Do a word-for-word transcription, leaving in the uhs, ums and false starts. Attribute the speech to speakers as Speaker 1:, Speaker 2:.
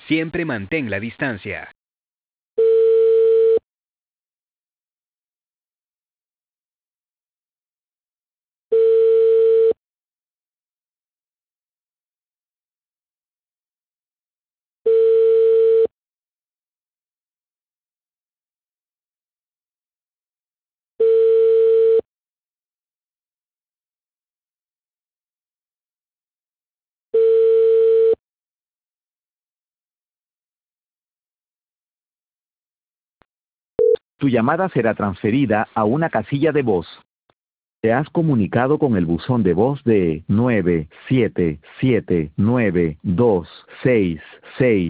Speaker 1: Siempre mantén la distancia.
Speaker 2: Tu llamada será transferida a una casilla de voz. Te has comunicado con el buzón de voz de nueve siete siete nueve dos seis seis.